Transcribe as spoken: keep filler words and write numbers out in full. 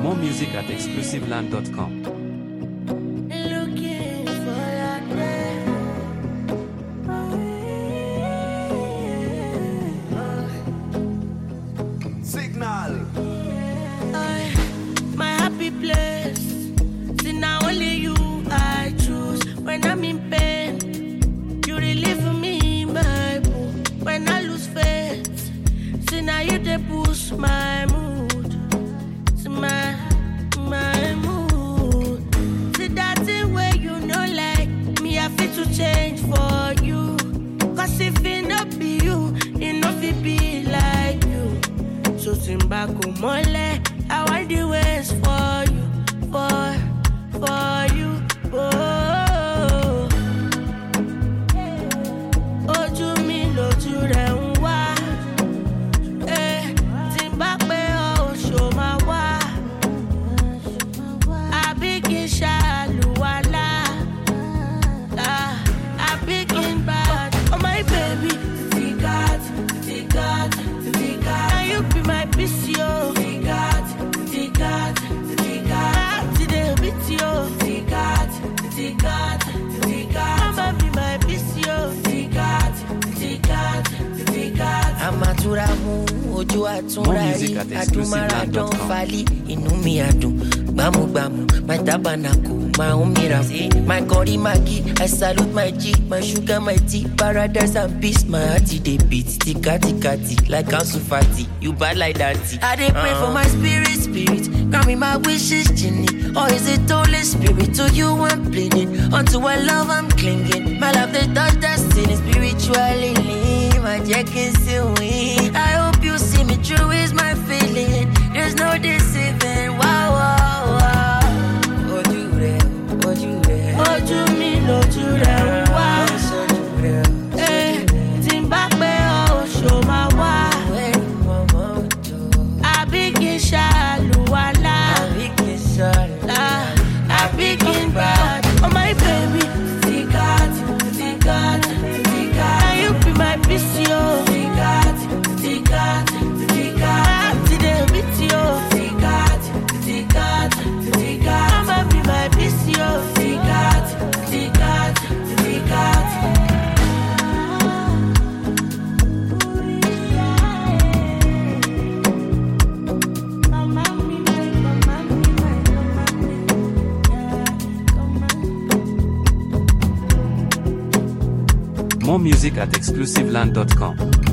More music at exclusive land dot com. Signal. I, my happy place. See now only you I choose. When I'm in pain, you relieve me, my boo. When I lose faith, see now you they push my mood. See my, my mood. See that thing where you know like me, I feel to change for you. Cause if it not be you, it not fit be like you. So Timbako mole, I want the ways for you, for, for you, oh. Ojú mi lójú rẹ̀ ń wá, eh. Timbakpe o ṣo ma wá, àbí kí n ṣàlùwàlá, ah, àbí kí n bá, oh my baby, tikat, tikat, tikat. Now you be my peace, yo. Tikat, tikat, tikat. Today beat yo. Tikat, tikat, tikat. I'ma be my peace, yo. Tikat, tikat, tikat. Amatura mu ojú More àtúnra music rí at adúmára exclusive land dán dot com. falí inú mi àdùn gbámúgbámú my tabernacle my own miracle my curry maggi I salute my G my sugar my tea paradise and peace my heart e dey beat tika tika ti like Ansu Fati you bad like that. I dey pray for my spirit spirit grant me my wishes genie or is it Holy Spirit to you I'm pleading unto I love I'm clinging my love dey touch destiny spiritually my jack is win. I hope you see me true is my feeling. There's no deceiving. Wow, wow, wow. Ojú rẹ̀, ojú rẹ̀. Ojú mi lójú rẹ̀ ń wá, Ojú rẹ̀, eh. Timbakpe o ṣo ma wá, wẹ́rì mọ̀mọ́ jọ. àbí kí n ṣàlùwàlá, Àbí kì í sọ̀rọ̀. ah, àbí kí n bá, oh my baby, tikat, tikat, tikat. Now you be my peace, yo. Tikat, tikat, tikat. Today beat yo. Tikat, tikat, tikat. I'ma be my peace, yo. Tikat, tikat, tikat. More music at exclusive land dot com.